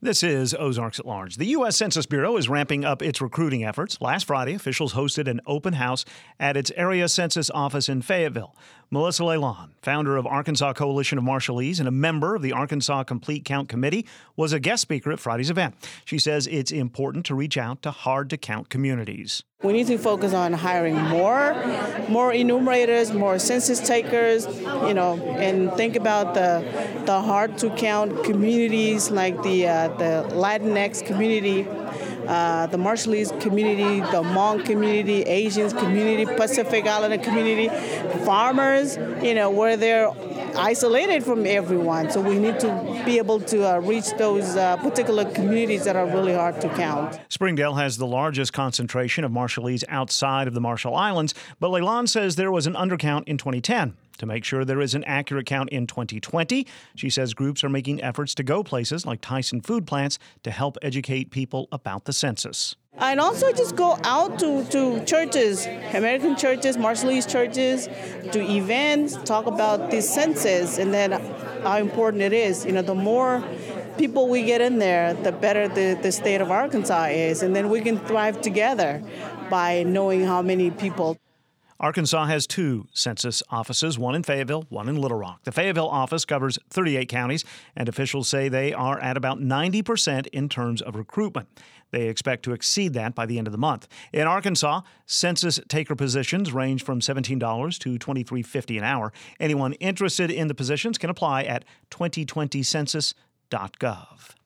This is Ozarks at Large. The U.S. Census Bureau is ramping up its recruiting efforts. Last Friday, officials hosted an open house at its area census office in Fayetteville. Melissa Lalonde, founder of Arkansas Coalition of Marshallese and a member of the Arkansas Complete Count Committee, was a guest speaker at Friday's event. She says it's important to reach out to hard-to-count communities. We need to focus on hiring more enumerators, more census takers, and think about the hard-to-count communities like the Latinx community, the Marshallese community, the Hmong community, Asians community, Pacific Islander community, farmers, where they're isolated from everyone. So we need to be able to reach those particular communities that are really hard to count. Springdale has the largest concentration of Marshallese outside of the Marshall Islands, but Lalonde says there was an undercount in 2010. To make sure there is an accurate count in 2020, she says groups are making efforts to go places like Tyson Food Plants to help educate people about the census. And also just go out to churches, American churches, Marshallese churches, to events, talk about the census and then how important it is. The more people we get in there, the better the state of Arkansas is. And then we can thrive together by knowing how many people. Arkansas has two census offices, one in Fayetteville, one in Little Rock. The Fayetteville office covers 38 counties, and officials say they are at about 90% in terms of recruitment. They expect to exceed that by the end of the month. In Arkansas, census taker positions range from $17 to $23.50 an hour. Anyone interested in the positions can apply at 2020census.gov.